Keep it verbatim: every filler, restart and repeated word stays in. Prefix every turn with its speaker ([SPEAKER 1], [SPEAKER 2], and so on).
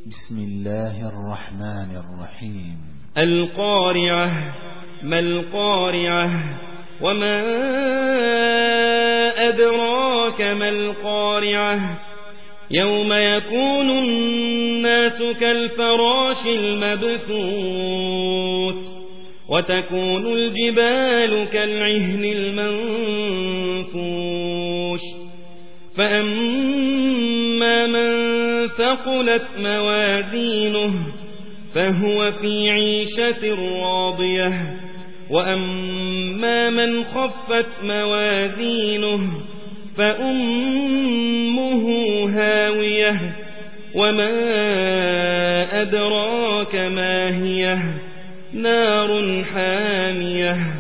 [SPEAKER 1] بسم الله الرحمن الرحيم.
[SPEAKER 2] القارعة. ما القارعة؟ وما أدراك ما القارعة؟ يوم يكون الناس كالفراش المبثوث وتكون الجبال كالعهن المنفوش فأما من ثقلت موازينه فهو في عيشة راضية وأما من خفت موازينه فأمه هاوية وما أدراك ما هي نار حامية